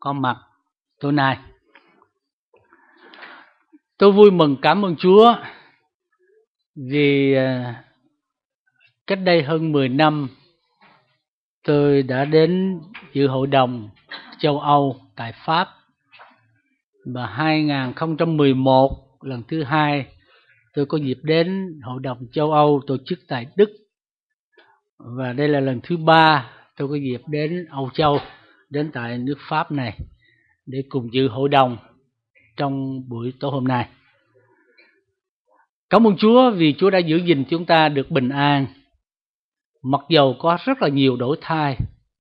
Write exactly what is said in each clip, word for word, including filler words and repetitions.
có mặt tối nay. Tôi vui mừng cảm ơn Chúa vì cách đây hơn mười năm tôi đã đến dự hội đồng châu Âu tại Pháp. Và hai không một một lần thứ hai tôi có dịp đến hội đồng châu Âu tổ chức tại Đức. Và đây là lần thứ ba tôi có dịp đến Âu Châu, đến tại nước Pháp này để cùng dự hội đồng trong buổi tối hôm nay. Cảm ơn Chúa vì Chúa đã giữ gìn chúng ta được bình an, mặc dầu có rất là nhiều đổi thay.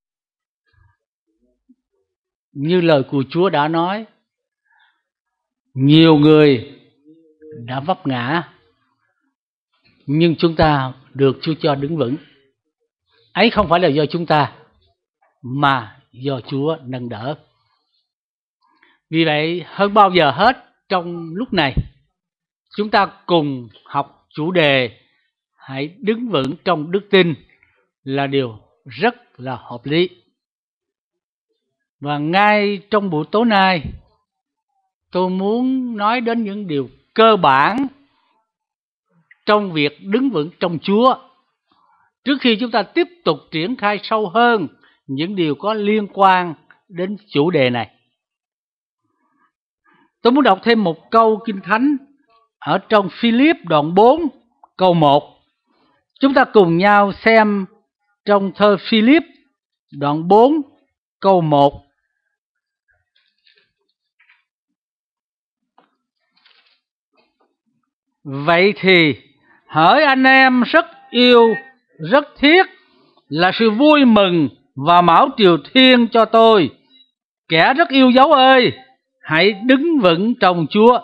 Như lời của Chúa đã nói, nhiều người đã vấp ngã, nhưng chúng ta được Chúa cho đứng vững. Ấy không phải là do chúng ta, mà do Chúa nâng đỡ. Vì vậy, hơn bao giờ hết trong lúc này, chúng ta cùng học chủ đề hãy đứng vững trong đức tin là điều rất là hợp lý. Và ngay trong buổi tối nay, tôi muốn nói đến những điều cơ bản trong việc đứng vững trong Chúa, trước khi chúng ta tiếp tục triển khai sâu hơn những điều có liên quan đến chủ đề này. Tôi muốn đọc thêm một câu Kinh Thánh ở trong Philip đoạn bốn câu một. Chúng ta cùng nhau xem trong thơ Philip đoạn bốn câu một. Vậy thì hỡi anh em rất yêu, rất thiết là sự vui mừng và mão triều thiên cho tôi. Kẻ rất yêu dấu ơi, hãy đứng vững trong Chúa.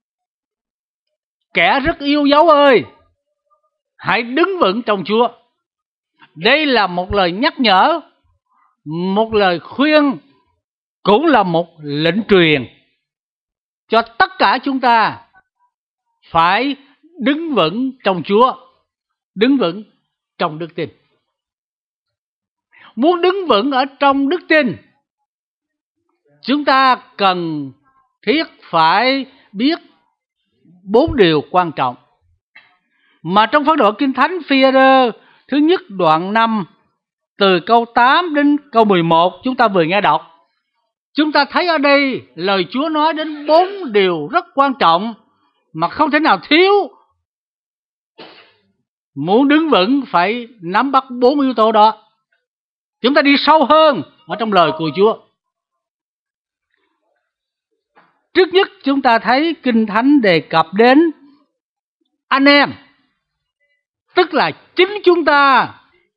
Kẻ rất yêu dấu ơi, hãy đứng vững trong Chúa. Đây là một lời nhắc nhở, một lời khuyên, cũng là một lệnh truyền cho tất cả chúng ta phải đứng vững trong Chúa, đứng vững trong đức tin. Muốn đứng vững ở trong đức tin, chúng ta cần thiết phải biết bốn điều quan trọng mà trong phán đoạn Kinh Thánh Phi-e-rơ thứ nhất đoạn năm từ câu tám đến câu mười một chúng ta vừa nghe đọc. Chúng ta thấy ở đây lời Chúa nói đến bốn điều rất quan trọng mà không thể nào thiếu. Muốn đứng vững phải nắm bắt bốn yếu tố đó. Chúng ta đi sâu hơn ở trong lời của Chúa. Trước nhất chúng ta thấy Kinh Thánh đề cập đến anh em, tức là chính chúng ta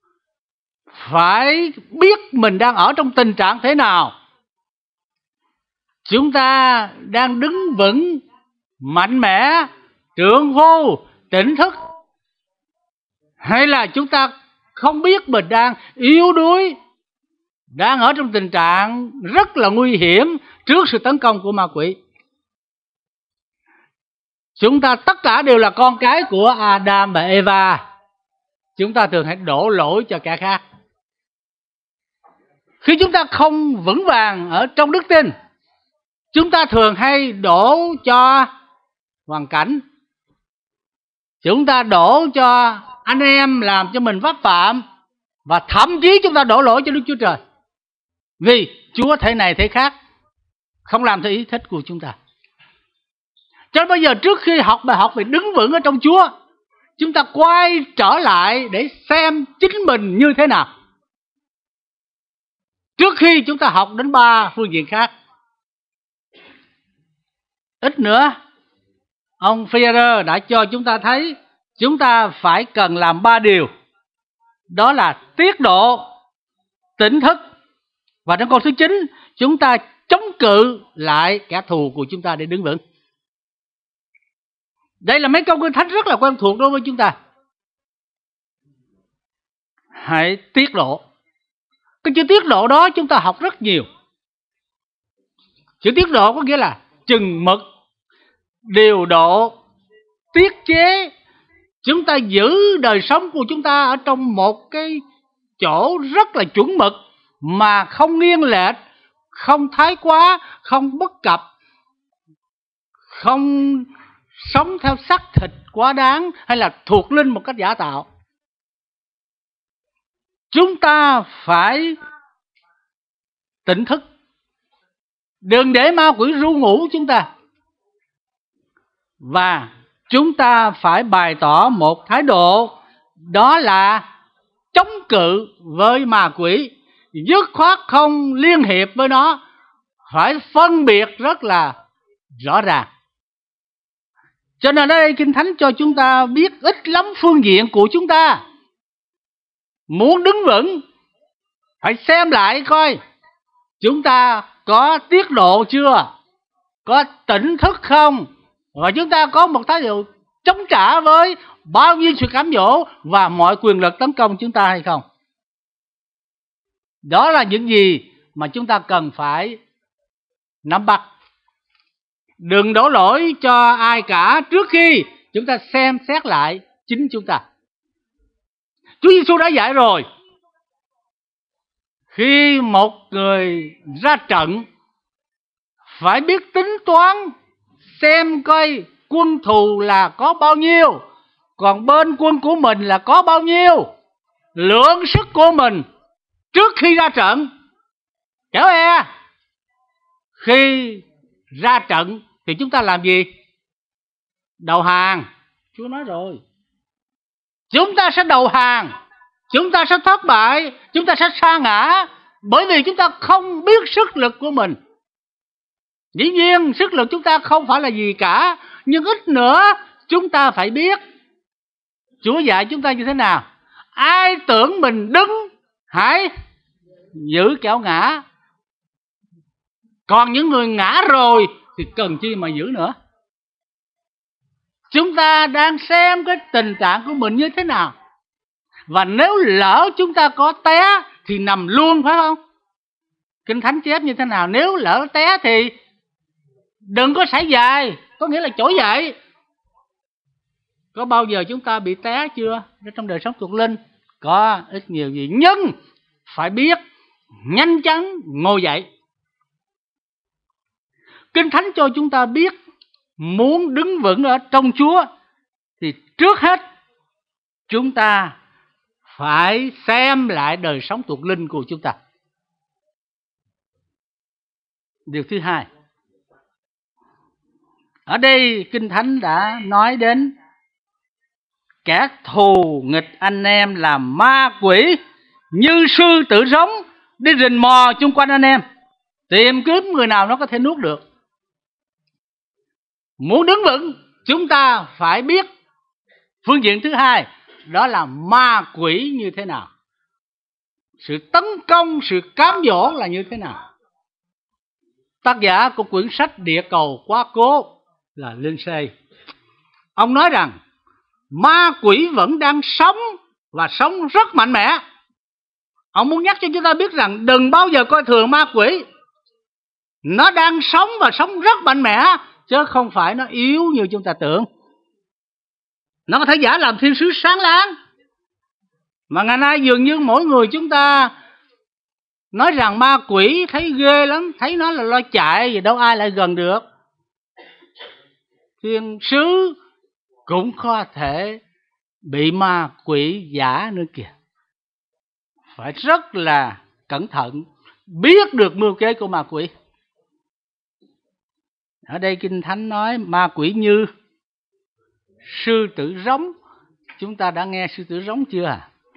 phải biết mình đang ở trong tình trạng thế nào. Chúng ta đang đứng vững, mạnh mẽ, trượng phu, tỉnh thức, hay là chúng ta không biết mình đang yếu đuối, đang ở trong tình trạng rất là nguy hiểm trước sự tấn công của ma quỷ. Chúng ta tất cả đều là con cái của Adam và Eva. Chúng ta thường hay đổ lỗi cho kẻ khác. Khi chúng ta không vững vàng ở trong đức tin, chúng ta thường hay đổ cho hoàn cảnh. Chúng ta đổ cho anh em làm cho mình vấp phạm, và thậm chí chúng ta đổ lỗi cho Đức Chúa Trời. Vì Chúa thế này thế khác, không làm theo ý thích của chúng ta. Cho nên bây giờ trước khi học bài học về đứng vững ở trong Chúa, chúng ta quay trở lại để xem chính mình như thế nào, trước khi chúng ta học đến ba phương diện khác. Ít nữa, ông Phi-e-rơ đã cho chúng ta thấy chúng ta phải cần làm ba điều. Đó là tiết độ, tỉnh thức, và trong câu thứ chín, chúng ta chống cự lại kẻ thù của chúng ta để đứng vững. Đây là mấy câu Kinh Thánh rất là quen thuộc đối với chúng ta. Hãy tiết độ. Cái chữ tiết độ đó chúng ta học rất nhiều. Chữ tiết độ có nghĩa là chừng mực, điều độ, tiết chế. Chúng ta giữ đời sống của chúng ta ở trong một cái chỗ rất là chuẩn mực, mà không nghiêng lệch, không thái quá, không bất cập, không sống theo xác thịt quá đáng hay là thuộc linh một cách giả tạo. Chúng ta phải tỉnh thức, đừng để ma quỷ ru ngủ chúng ta. Và chúng ta phải bày tỏ một thái độ, đó là chống cự với ma quỷ, dứt khoát không liên hiệp với nó, phải phân biệt rất là rõ ràng. Cho nên ở đây Kinh Thánh cho chúng ta biết ít lắm phương diện của chúng ta. Muốn đứng vững, phải xem lại coi chúng ta có tiết độ chưa, có tỉnh thức không, và chúng ta có một thái độ chống trả với bao nhiêu sự cám dỗ và mọi quyền lực tấn công chúng ta hay không. Đó là những gì mà chúng ta cần phải nắm bắt. Đừng đổ lỗi cho ai cả trước khi chúng ta xem xét lại chính chúng ta. Chúa Giêsu đã dạy rồi, khi một người ra trận phải biết tính toán, xem coi quân thù là có bao nhiêu, còn bên quân của mình là có bao nhiêu, lượng sức của mình trước khi ra trận. Kéo e khi ra trận thì chúng ta làm gì? Đầu hàng. Chúa nói rồi, chúng ta sẽ đầu hàng, chúng ta sẽ thất bại, chúng ta sẽ sa ngã, bởi vì chúng ta không biết sức lực của mình. Dĩ nhiên sức lực chúng ta không phải là gì cả, nhưng ít nữa chúng ta phải biết Chúa dạy chúng ta như thế nào. Ai tưởng mình đứng, hãy giữ kẻo ngã. Còn những người ngã rồi thì cần chi mà giữ nữa. Chúng ta đang xem cái tình trạng của mình như thế nào. Và nếu lỡ chúng ta có té thì nằm luôn, phải không? Kinh Thánh chép như thế nào? Nếu lỡ té thì đừng có sải dài, có nghĩa là trỗi dậy. Có bao giờ chúng ta bị té chưa? Trong đời sống thuộc linh có ít nhiều gì, nhưng phải biết nhanh chóng ngồi dậy. Kinh Thánh cho chúng ta biết muốn đứng vững ở trong Chúa thì trước hết chúng ta phải xem lại đời sống thuộc linh của chúng ta. Điều thứ hai, ở đây Kinh Thánh đã nói đến kẻ thù nghịch anh em là ma quỷ, như sư tử giống đi rình mò chung quanh anh em, tìm kiếm người nào nó có thể nuốt được. Muốn đứng vững, chúng ta phải biết phương diện thứ hai, đó là ma quỷ như thế nào, sự tấn công, sự cám dỗ là như thế nào. Tác giả của quyển sách Địa Cầu Quá Cố là Lindsay. Ông nói rằng ma quỷ vẫn đang sống và sống rất mạnh mẽ. Ông muốn nhắc cho chúng ta biết rằng đừng bao giờ coi thường ma quỷ. Nó đang sống và sống rất mạnh mẽ, chứ không phải nó yếu như chúng ta tưởng. Nó có thể giả làm thiên sứ sáng láng, mà ngày nay dường như mỗi người chúng ta nói rằng ma quỷ thấy ghê lắm, thấy nó là lo chạy, vì đâu ai lại gần được. Thiên sứ cũng có thể bị ma quỷ giả nữa kìa. Phải rất là cẩn thận, biết được mưu kế của ma quỷ. Ở đây Kinh Thánh nói ma quỷ như sư tử giống. Chúng ta đã nghe sư tử giống chưa?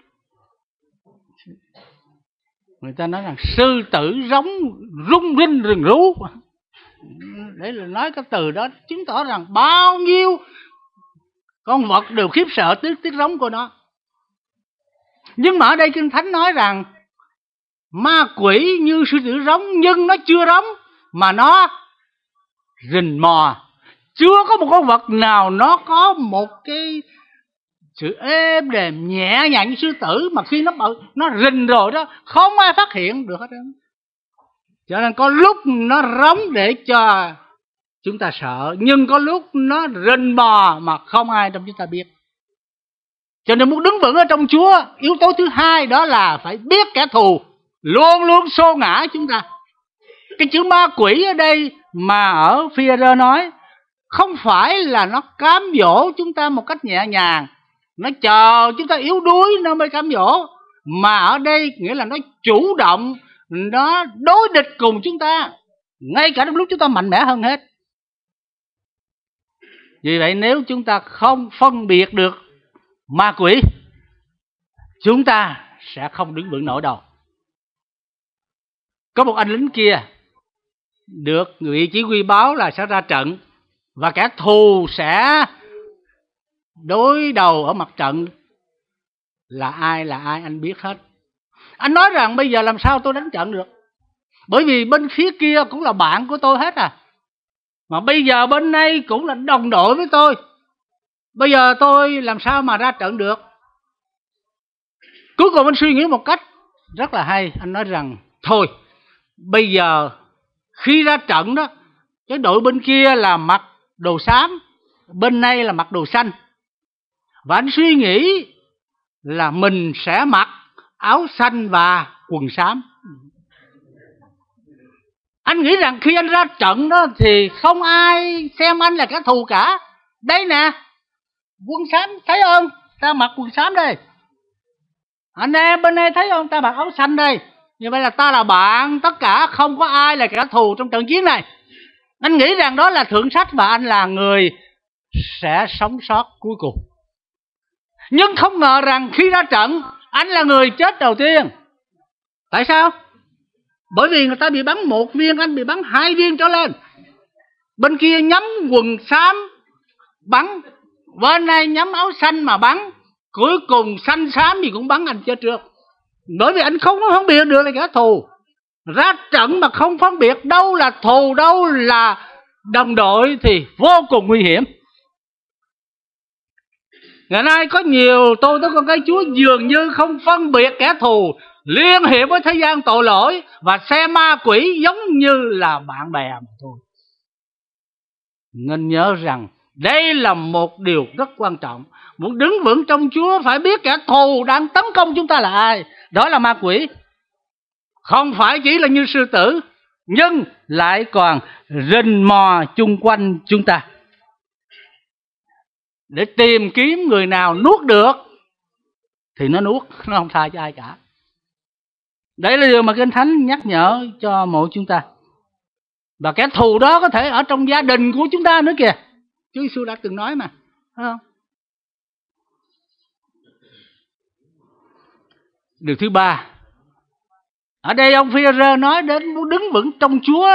Người ta nói rằng sư tử giống rung rinh rừng rú. Để là nói cái từ đó chứng tỏ rằng bao nhiêu con vật đều khiếp sợ tiếng tiếng giống của nó. Nhưng mà ở đây Kinh Thánh nói rằng ma quỷ như sư tử giống, nhưng nó chưa giống mà nó rình mò. Chưa có một con vật nào nó có một cái sự êm đềm nhẹ nhàng như sư tử, mà khi nó nó rình rồi đó không ai phát hiện được hết đó. Cho nên có lúc nó rống để cho chúng ta sợ, nhưng có lúc nó rình mò mà không ai trong chúng ta biết. Cho nên muốn đứng vững ở trong Chúa, yếu tố thứ hai đó là phải biết kẻ thù luôn luôn xô ngã chúng ta. Cái chữ ma quỷ ở đây mà ở Phi-e-rơ nói không phải là nó cám dỗ chúng ta một cách nhẹ nhàng, nó chờ chúng ta yếu đuối nó mới cám dỗ, mà ở đây nghĩa là nó chủ động, nó đối địch cùng chúng ta, ngay cả lúc chúng ta mạnh mẽ hơn hết. Vì vậy nếu chúng ta không phân biệt được ma quỷ, chúng ta sẽ không đứng vững nổi đâu. Có một anh lính kia được người chỉ huy báo là sẽ ra trận và kẻ thù sẽ đối đầu ở mặt trận. Là ai là ai anh biết hết. Anh nói rằng bây giờ làm sao tôi đánh trận được, bởi vì bên phía kia cũng là bạn của tôi hết à, mà bây giờ bên đây cũng là đồng đội với tôi, bây giờ tôi làm sao mà ra trận được. Cuối cùng anh suy nghĩ một cách rất là hay. Anh nói rằng thôi bây giờ khi ra trận đó, cái đội bên kia là mặc đồ xám, bên này là mặc đồ xanh, và anh suy nghĩ là mình sẽ mặc áo xanh và quần xám. Anh nghĩ rằng khi anh ra trận đó thì không ai xem anh là kẻ thù cả. Đây nè, quân xám thấy không, ta mặc quần xám đây. Anh em bên đây thấy không, ta mặc áo xanh đây. Như vậy là ta là bạn, tất cả không có ai là kẻ thù trong trận chiến này. Anh nghĩ rằng đó là thượng sách và anh là người sẽ sống sót cuối cùng. Nhưng không ngờ rằng khi ra trận, anh là người chết đầu tiên. Tại sao? Bởi vì người ta bị bắn một viên, anh bị bắn hai viên trở lên. Bên kia nhắm quần xám bắn, bên này nhắm áo xanh mà bắn. Cuối cùng xanh xám gì cũng bắn anh chết trước. Bởi vì anh không có phân biệt được là kẻ thù. Ra trận mà không phân biệt đâu là thù, đâu là đồng đội thì vô cùng nguy hiểm. Ngày nay có nhiều tôi tới con cái Chúa dường như không phân biệt kẻ thù, liên hiệp với thế gian tội lỗi và xem ma quỷ giống như là bạn bè mà thôi. Nên nhớ rằng đây là một điều rất quan trọng. Muốn đứng vững trong Chúa phải biết kẻ thù đang tấn công chúng ta là ai. Đó là ma quỷ. Không phải chỉ là như sư tử, nhưng lại còn rình mò chung quanh chúng ta để tìm kiếm người nào nuốt được thì nó nuốt, nó không tha cho ai cả. Đấy là điều mà Kinh Thánh nhắc nhở cho mỗi chúng ta. Và kẻ thù đó có thể ở trong gia đình của chúng ta nữa kìa. Chúa Giêsu đã từng nói mà, phải không? Điều thứ ba, ở đây ông Phi-e-rơ nói đến muốn đứng vững trong Chúa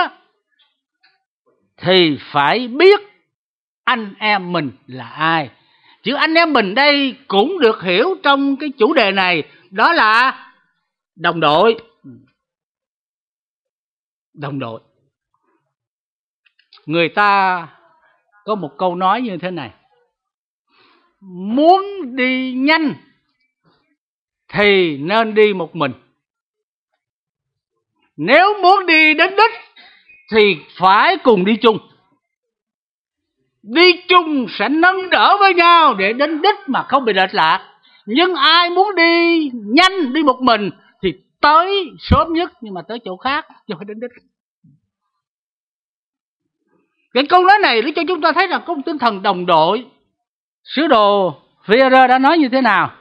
thì phải biết anh em mình là ai. Chữ anh em mình đây cũng được hiểu trong cái chủ đề này, đó là đồng đội. Đồng đội. Người ta có một câu nói như thế này: muốn đi nhanh thì nên đi một mình, nếu muốn đi đến đích thì phải cùng đi chung. Đi chung sẽ nâng đỡ với nhau để đến đích mà không bị lệch lạc. Nhưng ai muốn đi nhanh, đi một mình thì tới sớm nhất nhưng mà tới chỗ khác, chứ không đến đích. Cái câu nói này để cho chúng ta thấy rằng có một tinh thần đồng đội. Sứ đồ Phi-e-rơ đã nói như thế nào?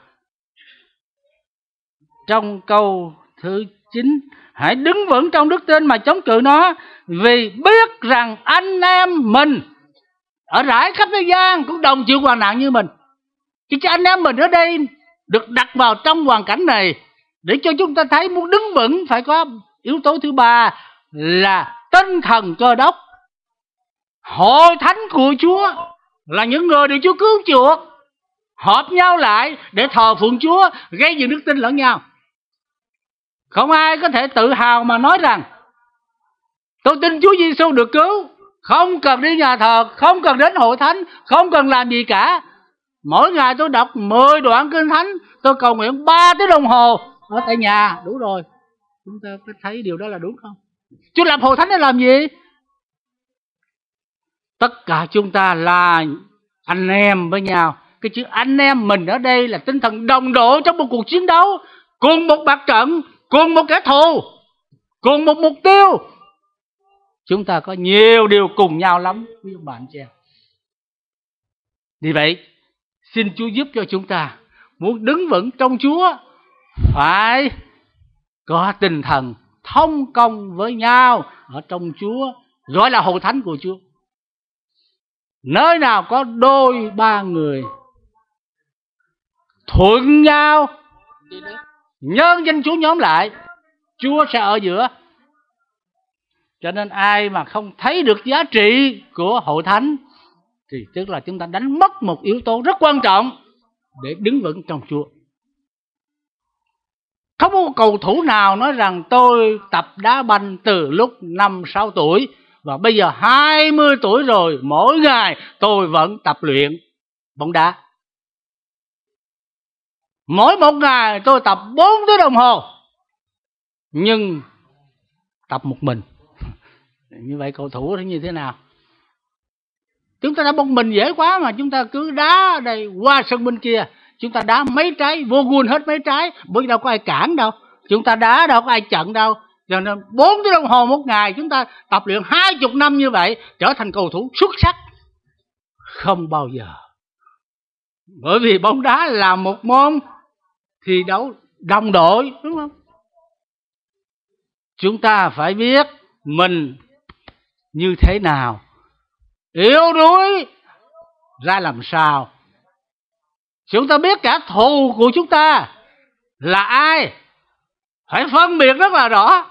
Trong câu thứ chín, hãy đứng vững trong đức tin mà chống cự nó, vì biết rằng anh em mình ở rải khắp thế gian cũng đồng chịu hoạn nạn như mình. Chứ anh em mình ở đây được đặt vào trong hoàn cảnh này để cho chúng ta thấy muốn đứng vững phải có yếu tố thứ ba là tinh thần Cơ Đốc. Hội thánh của Chúa là những người được Chúa cứu chuộc, hợp nhau lại để thờ phượng Chúa, gây dựng đức tin lẫn nhau. Không ai có thể tự hào mà nói rằng tôi tin Chúa Giêsu được cứu, không cần đi nhà thờ, không cần đến hội thánh, không cần làm gì cả. Mỗi ngày tôi đọc mười đoạn Kinh Thánh, tôi cầu nguyện ba tiếng đồng hồ ở tại nhà, đủ rồi. Chúng ta có thấy điều đó là đúng không? Chúa lập hội thánh để làm gì? Tất cả chúng ta là anh em với nhau. Cái chữ anh em mình ở đây là tinh thần đồng đội trong một cuộc chiến đấu, cùng một mặt trận, cùng một kẻ thù, cùng một mục tiêu. chúng ta có nhiều điều cùng nhau lắm, quý ông bà anh chị em. Vì vậy, xin Chúa giúp cho chúng ta muốn đứng vững trong Chúa phải có tinh thần thông công với nhau ở trong Chúa, gọi là hội thánh của Chúa. Nơi nào có đôi ba người thuận nhau, nhân danh Chúa nhóm lại, Chúa sẽ ở giữa. Cho nên ai mà không thấy được giá trị của hội thánh thì tức là chúng ta đánh mất một yếu tố rất quan trọng để đứng vững trong Chúa. Không có cầu thủ nào nói rằng tôi tập đá banh từ lúc năm sáu tuổi và bây giờ hai mươi tuổi rồi, mỗi ngày tôi vẫn tập luyện bóng đá. Mỗi một ngày tôi tập bốn tiếng đồng hồ, nhưng tập một mình. Như vậy cầu thủ thì như thế nào? Chúng ta đã một mình dễ quá mà chúng ta cứ đá đây qua sân bên kia, chúng ta đá mấy trái vô guôn hết mấy trái, bởi đâu có ai cản đâu, chúng ta đá đâu có ai chặn đâu. Cho nên bốn tiếng đồng hồ một ngày chúng ta tập luyện hai chục năm như vậy, trở thành cầu thủ xuất sắc không bao giờ. Bởi vì bóng đá là một môn thi đấu đồng đội, đúng không? Chúng ta phải biết mình như thế nào, yếu đuối ra làm sao. Chúng ta biết cả thù của chúng ta là ai, phải phân biệt rất là rõ.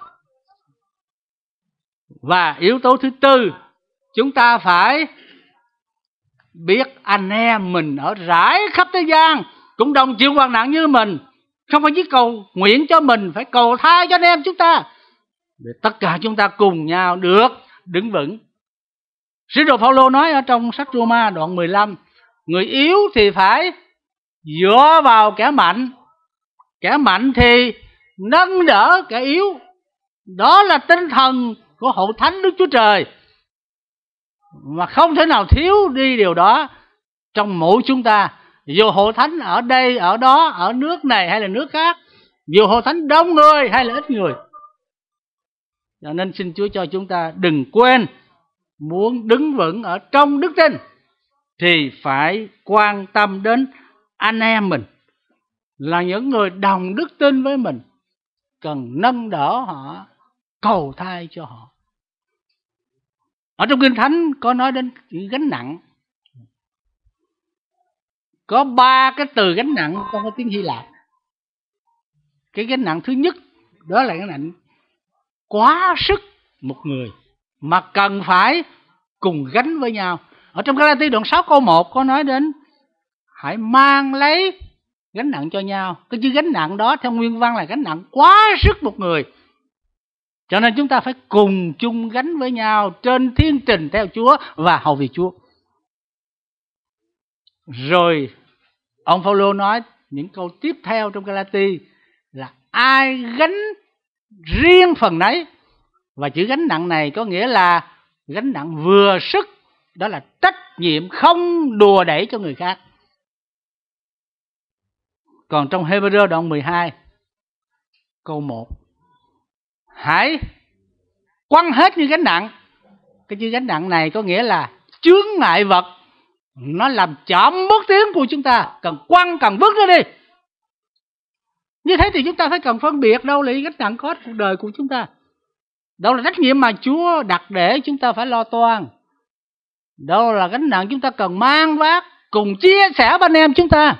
Và yếu tố thứ tư, chúng ta phải biết anh em mình ở rải khắp thế gian cũng đồng chịu hoạn nạn như mình. Không phải chỉ cầu nguyện cho mình, phải cầu tha cho anh em chúng ta, để tất cả chúng ta cùng nhau được đứng vững. Sứ đồ Phaolô nói ở trong sách Roma đoạn mười lăm, người yếu thì phải dựa vào kẻ mạnh, kẻ mạnh thì nâng đỡ kẻ yếu. Đó là tinh thần của hội thánh Đức Chúa Trời, mà không thể nào thiếu đi điều đó trong mỗi chúng ta. Dù hội thánh ở đây, ở đó, ở nước này hay là nước khác, dù hội thánh đông người hay là ít người. Cho nên xin Chúa cho chúng ta đừng quên, muốn đứng vững ở trong đức tin thì phải quan tâm đến anh em mình, là những người đồng đức tin với mình, cần nâng đỡ họ, cầu thay cho họ. Ở trong Kinh Thánh có nói đến chữ gánh nặng. Có ba cái từ gánh nặng trong cái tiếng Hy Lạp. Cái gánh nặng thứ nhất đó là gánh nặng quá sức một người mà cần phải cùng gánh với nhau. Ở trong Galatia đoạn sáu câu một có nói đến hãy mang lấy gánh nặng cho nhau. Cái chữ gánh nặng đó theo nguyên văn là gánh nặng quá sức một người. Cho nên chúng ta phải cùng chung gánh với nhau trên thiên trình theo Chúa và hầu việc Chúa. Rồi ông Phaolô nói những câu tiếp theo trong Galatia là ai gánh riêng phần nấy. Và chữ gánh nặng này có nghĩa là gánh nặng vừa sức, đó là trách nhiệm không đùa đẩy cho người khác. Còn trong Hebrew đoạn mười hai câu một, hãy quăng hết những gánh nặng. Cái chữ gánh nặng này có nghĩa là chướng ngại vật, nó làm chậm bước tiến của chúng ta, cần quăng cần vứt nó đi. Như thế thì chúng ta phải cần phân biệt đâu là gánh nặng có cuộc đời của chúng ta, đâu là trách nhiệm mà Chúa đặt để chúng ta phải lo toan, đâu là gánh nặng chúng ta cần mang vác cùng chia sẻ với anh em chúng ta,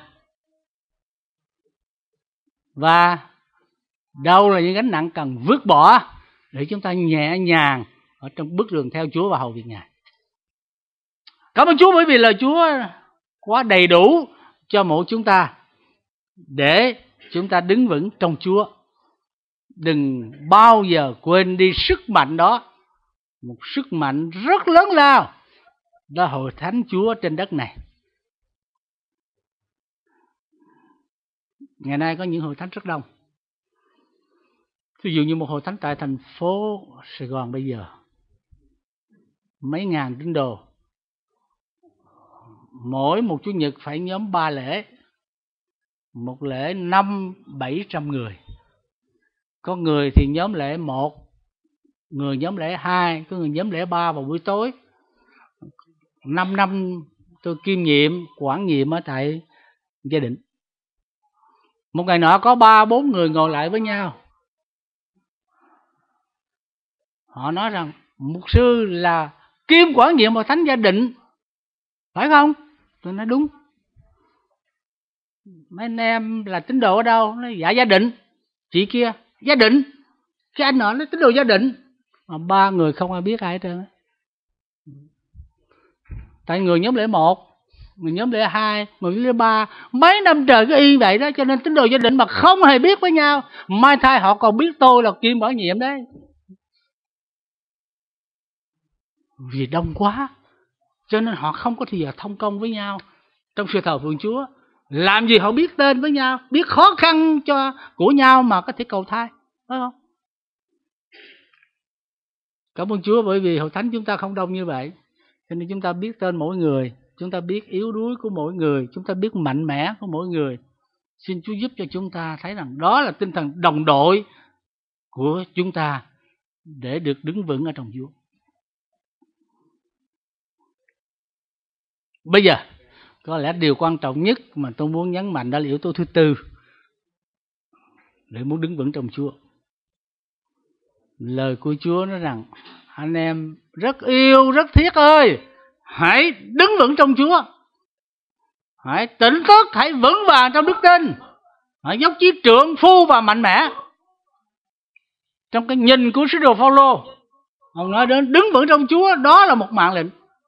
và đâu là những gánh nặng cần vứt bỏ để chúng ta nhẹ nhàng ở trong bước đường theo Chúa và hầu việc Ngài. Cảm ơn Chúa bởi vì lời Chúa quá đầy đủ cho mỗi chúng ta để chúng ta đứng vững trong Chúa. Đừng bao giờ quên đi sức mạnh đó, một sức mạnh rất lớn lao, đó là hội thánh Chúa trên đất này. Ngày nay có những hội thánh rất đông. Ví dụ như một hội thánh tại thành phố Sài Gòn bây giờ, mấy ngàn tín đồ, mỗi một Chủ nhật phải nhóm ba lễ, một lễ năm bảy trăm người. Có người thì nhóm lễ một người nhóm lẻ hai, có người nhóm lẻ ba vào buổi tối. Năm năm tôi kiêm nhiệm, quản nhiệm ở tại Gia Định. Một ngày nọ có ba bốn người ngồi lại với nhau. Họ nói rằng mục sư là kiêm quản nhiệm vào Thánh Gia Định, phải không? Tôi nói đúng. Mấy anh em là tín đồ ở đâu? Nói dạ Gia Định. Chị kia Gia Định. Cái anh nọ nói tín đồ Gia Định. Mà ba người không ai biết ai hết trơn. Tại người nhóm lẻ một, người nhóm lẻ hai, người nhóm lẻ ba, mấy năm trời cứ y vậy đó, cho nên tín đồ Gia Định mà không hề biết với nhau. Mai thay họ còn biết tôi là kiêm quản nhiệm đấy. Vì đông quá, cho nên họ không có thì giờ thông công với nhau trong sự thờ phượng Chúa. Làm gì họ biết tên với nhau, biết khó khăn cho của nhau mà có thể cầu thai, phải không? Cảm ơn Chúa, bởi vì hội thánh chúng ta không đông như vậy, cho nên chúng ta biết tên mỗi người, chúng ta biết yếu đuối của mỗi người, chúng ta biết mạnh mẽ của mỗi người. Xin Chúa giúp cho chúng ta thấy rằng đó là tinh thần đồng đội của chúng ta để được đứng vững ở trong Chúa. Bây giờ có lẽ điều quan trọng nhất mà tôi muốn nhấn mạnh đó là yếu tố thứ tư để muốn đứng vững trong Chúa. Lời của Chúa nói rằng anh em rất yêu, rất thiết ơi, hãy đứng vững trong Chúa, hãy tỉnh thức, hãy vững vàng trong đức tin, hãy dốc chí trượng phu và mạnh mẽ. Trong cái nhìn của sứ đồ Phaolô, ông nói đến đứng vững trong Chúa, đó là một mạng lệnh.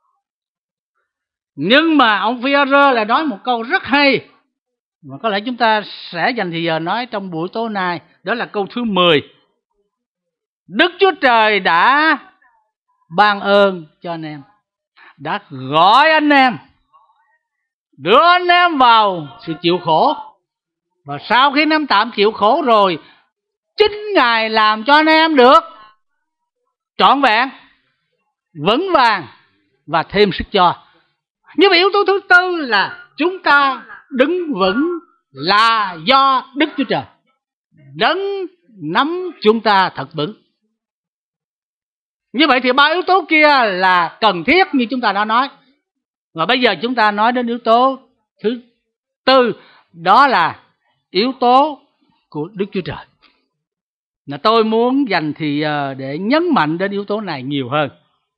Nhưng mà ông Phi-e-rơ lại nói một câu rất hay, mà có lẽ chúng ta sẽ dành thời giờ nói trong buổi tối nay, đó là câu thứ mười. Đức Chúa Trời đã ban ơn cho anh em, đã gọi anh em, đưa anh em vào sự chịu khổ. Và sau khi anh em tạm chịu khổ rồi, chính Ngài làm cho anh em được trọn vẹn, vững vàng và thêm sức cho. Như vậy yếu tố thứ tư là chúng ta đứng vững là do Đức Chúa Trời đấng nắm chúng ta thật vững. Như vậy thì ba yếu tố kia là cần thiết như chúng ta đã nói. Và bây giờ chúng ta nói đến yếu tố thứ tư, đó là yếu tố của Đức Chúa Trời. Là tôi muốn dành thì giờ để nhấn mạnh đến yếu tố này nhiều hơn.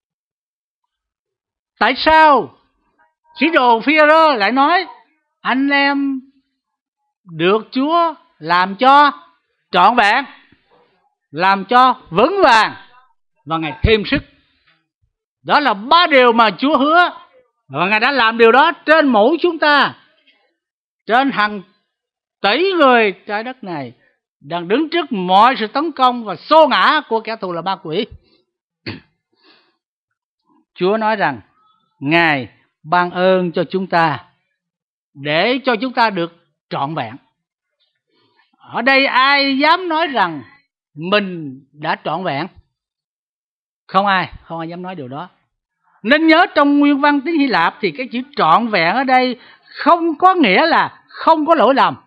Tại sao sứ đồ Phi-e-rơ lại nói anh em được Chúa làm cho trọn vẹn, làm cho vững vàng và Ngài thêm sức? Đó là ba điều mà Chúa hứa, và Ngài đã làm điều đó trên mỗi chúng ta, trên hàng tỷ người trái đất này đang đứng trước mọi sự tấn công và xô ngã của kẻ thù là ma quỷ. Chúa nói rằng Ngài ban ơn cho chúng ta để cho chúng ta được trọn vẹn. Ở đây ai dám nói rằng mình đã trọn vẹn? Không ai, không ai dám nói điều đó. Nên nhớ trong nguyên văn tiếng Hy Lạp thì cái chữ trọn vẹn ở đây không có nghĩa là không có lỗi lầm.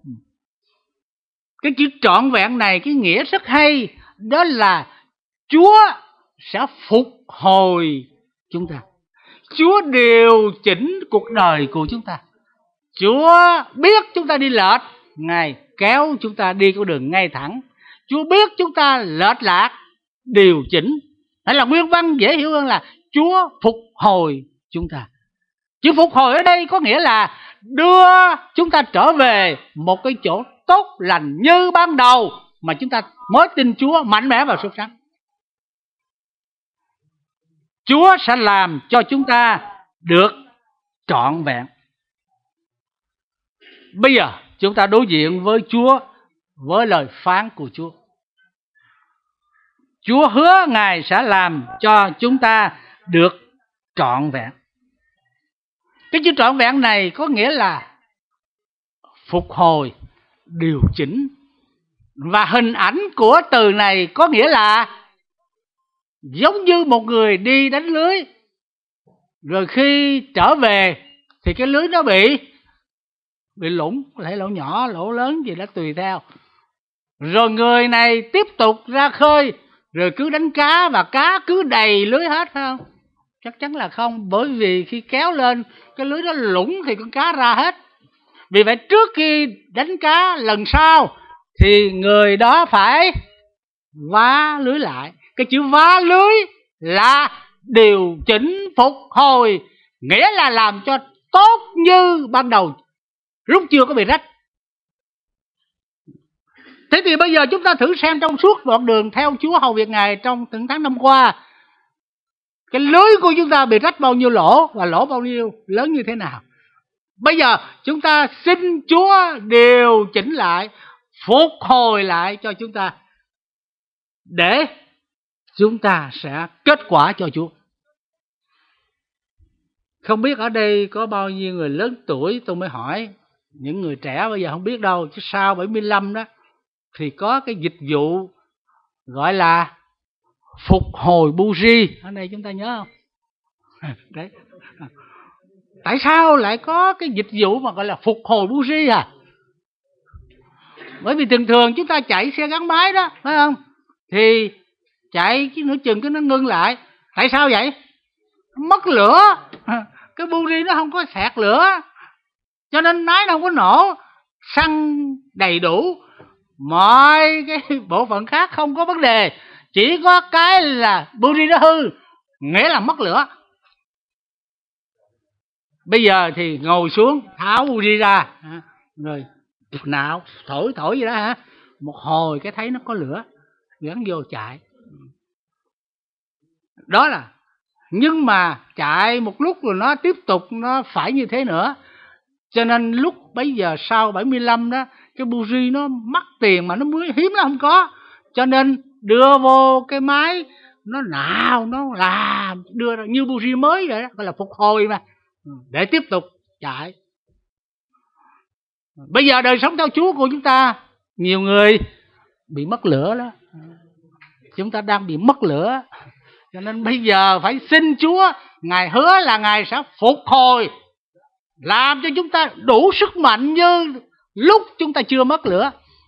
Cái chữ trọn vẹn này cái nghĩa rất hay, đó là Chúa sẽ phục hồi chúng ta. Chúa điều chỉnh cuộc đời của chúng ta. Chúa biết chúng ta đi lệch, Ngài kéo chúng ta đi con đường ngay thẳng. Chúa biết chúng ta lệch lạc, điều chỉnh. Hay là nguyên văn dễ hiểu hơn là Chúa phục hồi chúng ta. Chữ phục hồi ở đây có nghĩa là đưa chúng ta trở về một cái chỗ tốt lành như ban đầu mà chúng ta mới tin Chúa mạnh mẽ và sốt sắng. Chúa sẽ làm cho chúng ta được trọn vẹn. Bây giờ chúng ta đối diện với Chúa, với lời phán của Chúa. Chúa hứa Ngài sẽ làm cho chúng ta được trọn vẹn. Cái chữ trọn vẹn này có nghĩa là phục hồi, điều chỉnh. Và hình ảnh của từ này có nghĩa là giống như một người đi đánh lưới, rồi khi trở về thì cái lưới nó bị bị lủng, có thể lỗ nhỏ, lỗ lớn gì đó tùy theo. Rồi người này tiếp tục ra khơi, rồi cứ đánh cá và cá cứ đầy lưới hết phải không? Chắc chắn là không, bởi vì khi kéo lên cái lưới nó lủng thì con cá ra hết. Vì vậy trước khi đánh cá lần sau thì người đó phải vá lưới lại. Cái chữ vá lưới là điều chỉnh phục hồi, nghĩa là làm cho tốt như ban đầu lúc chưa có bị rách. Thế thì bây giờ chúng ta thử xem trong suốt đoạn đường theo Chúa hầu việc Ngài trong từng tháng năm qua, cái lưới của chúng ta bị rách bao nhiêu lỗ và lỗ bao nhiêu lớn như thế nào. Bây giờ chúng ta xin Chúa điều chỉnh lại, phục hồi lại cho chúng ta, để chúng ta sẽ kết quả cho Chúa. Không biết ở đây có bao nhiêu người lớn tuổi, tôi mới hỏi. Những người trẻ bây giờ không biết đâu, chứ sau bảy mươi lăm đó thì có cái dịch vụ gọi là phục hồi buji. Ở đây chúng ta nhớ không? Đấy. Tại sao lại có cái dịch vụ mà gọi là phục hồi buji à? Bởi vì thường thường chúng ta chạy xe gắn máy đó, phải không? Thì chạy cái nửa chừng cái nó ngưng lại. Tại sao vậy? Mất lửa. Cái buji nó không có xẹt lửa, cho nên máy nó không có nổ. Xăng đầy đủ, mọi cái bộ phận khác không có vấn đề, chỉ có cái là buji nó hư, nghĩa là mất lửa. Bây giờ thì ngồi xuống tháo buji ra, rồi nào thổi thổi gì đó hả, một hồi cái thấy nó có lửa, gắn vô chạy. Đó là, nhưng mà chạy một lúc rồi nó tiếp tục nó phải như thế nữa. Cho nên lúc bấy giờ sau bảy mươi lăm đó, cái buji nó mắc tiền mà nó mới hiếm nó không có, cho nên đưa vô cái máy nó nào nó làm đưa ra như buji mới vậy đó, gọi là phục hồi mà, để tiếp tục chạy. Bây giờ đời sống theo Chúa của chúng ta, nhiều người bị mất lửa đó. Chúng ta đang bị mất lửa, cho nên bây giờ phải xin Chúa. Ngài hứa là Ngài sẽ phục hồi, làm cho chúng ta đủ sức mạnh như lúc chúng ta chưa mất lửa.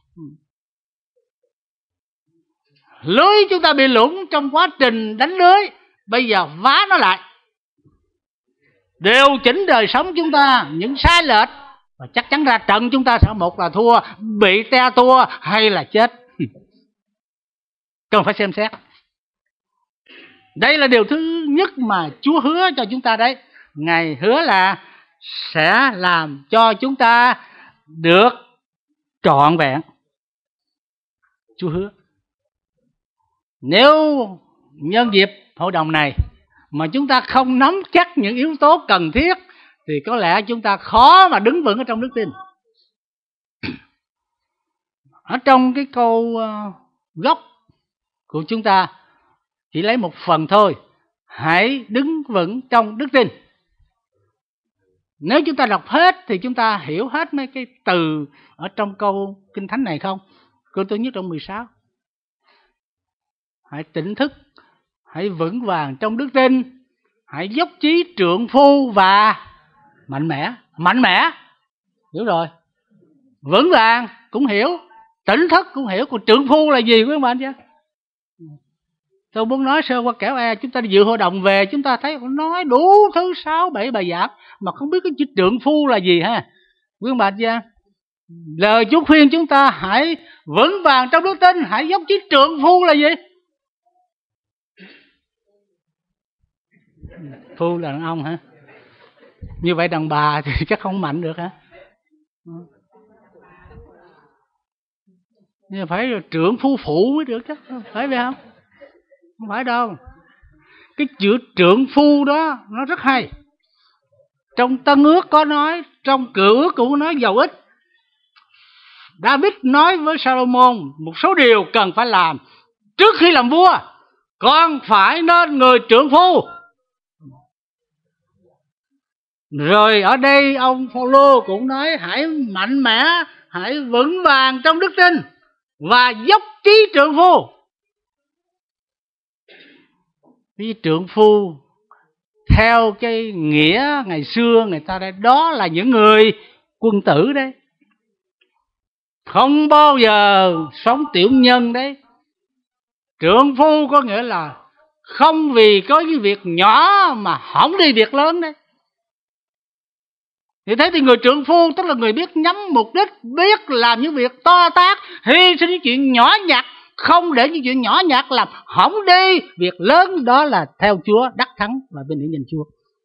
Lưới chúng ta bị lủng trong quá trình đánh lưới, bây giờ vá nó lại, điều chỉnh đời sống chúng ta, những sai lệch, và chắc chắn ra trận chúng ta sẽ một là thua, bị te tua hay là chết. Cần phải xem xét. Đây là điều thứ nhất mà Chúa hứa cho chúng ta đấy. Ngài hứa là sẽ làm cho chúng ta được trọn vẹn. Chúa hứa. Nếu nhân dịp hội đồng này mà chúng ta không nắm chắc những yếu tố cần thiết thì có lẽ chúng ta khó mà đứng vững ở trong đức tin. Ở trong cái câu gốc của chúng ta chỉ lấy một phần thôi: hãy đứng vững trong đức tin. Nếu chúng ta đọc hết thì chúng ta hiểu hết mấy cái từ ở trong câu Kinh Thánh này không? Câu thứ nhất trong mười sáu: hãy tỉnh thức, hãy vững vàng trong đức tin, hãy dốc chí trượng phu và mạnh mẽ. Mạnh mẽ, hiểu rồi. Vững vàng cũng hiểu, tỉnh thức cũng hiểu. Còn trượng phu là gì quý ông bạn chứ? Tôi muốn nói sơ qua kẻo e chúng ta đi dự hội đồng về, chúng ta thấy nói đủ thứ sáu bảy bài giảng mà không biết cái chữ trượng phu là gì ha. Quý ông bạn chưa? Lời Chúa khuyên chúng ta hãy vững vàng trong đức tin, hãy dốc chí trượng phu là gì? Phu là đàn ông hả? Như vậy đàn bà thì chắc không mạnh được hả? Nhưng phải trưởng phu phụ mới được chắc, phải vậy không? Không phải đâu. Cái chữ trượng phu đó nó rất hay. Trong Tân Ước có nói, trong Cựu Ước cũng nói dầu ích. David nói với Salomon một số điều cần phải làm trước khi làm vua. Con phải nên người trượng phu. Rồi ở đây ông Phaolô cũng nói hãy mạnh mẽ, hãy vững vàng trong đức tin và dốc chí trượng phu. Cái trượng phu theo cái nghĩa ngày xưa người ta đây, đó là những người quân tử đấy, không bao giờ sống tiểu nhân đấy. Trượng phu có nghĩa là không vì có cái việc nhỏ mà hỏng đi việc lớn đấy. Thì thế thì người trượng phu tức là người biết nhắm mục đích, biết làm những việc to tát, hy sinh những chuyện nhỏ nhặt, không để những chuyện nhỏ nhặt làm hỏng đi việc lớn. Đó là theo Chúa đắc thắng và bên hiển nhìn Chúa.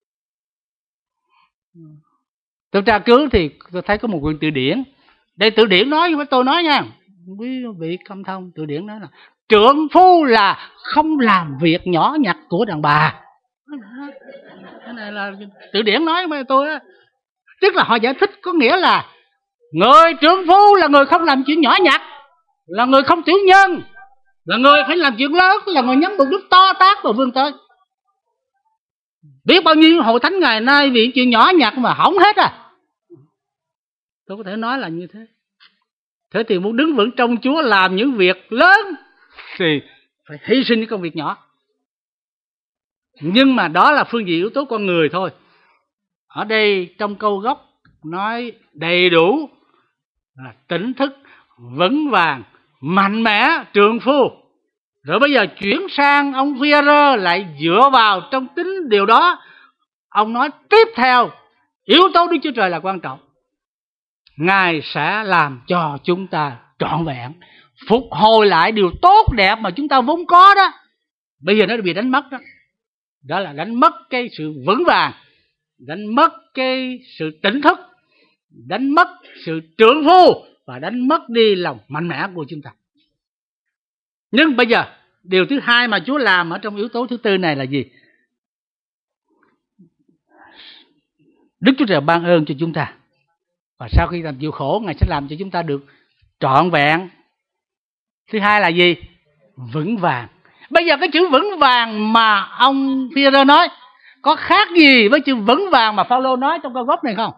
Tôi tra cứu thì tôi thấy có một quyển từ điển. Đây từ điển nói với tôi nói nha, quý vị không thông, từ điển nói là trượng phu là không làm việc nhỏ nhặt của đàn bà. Cái này là từ điển nói với tôi á. Tức là họ giải thích có nghĩa là người trượng phu là người không làm chuyện nhỏ nhặt, là người không tiểu nhân, là người phải làm chuyện lớn, là người nhắm mục đích to tát và vươn tới. Biết bao nhiêu hội thánh ngày nay vì chuyện nhỏ nhặt mà hỏng hết à. Tôi có thể nói là như thế. Thế thì muốn đứng vững trong Chúa làm những việc lớn thì phải hy sinh những công việc nhỏ. Nhưng mà đó là phương diện yếu tố con người thôi. Ở đây trong câu gốc nói đầy đủ là tỉnh thức, vững vàng, mạnh mẽ, trượng phu. Rồi bây giờ chuyển sang ông Führer lại dựa vào trong tính điều đó. Ông nói tiếp theo, yếu tố Đức Chúa Trời là quan trọng. Ngài sẽ làm cho chúng ta trọn vẹn, phục hồi lại điều tốt đẹp mà chúng ta vốn có đó. Bây giờ nó bị đánh mất đó. Đó là đánh mất cái sự vững vàng, đánh mất cái sự tỉnh thức, đánh mất sự trượng phu và đánh mất đi lòng mạnh mẽ của chúng ta. Nhưng bây giờ điều thứ hai mà Chúa làm ở trong yếu tố thứ tư này là gì? Đức Chúa Trời ban ơn cho chúng ta, và sau khi làm chịu khổ, Ngài sẽ làm cho chúng ta được trọn vẹn. Thứ hai là gì? Vững vàng. Bây giờ cái chữ vững vàng mà ông Führer nói có khác gì với chữ vững vàng mà Phaolô nói trong câu gốc này không?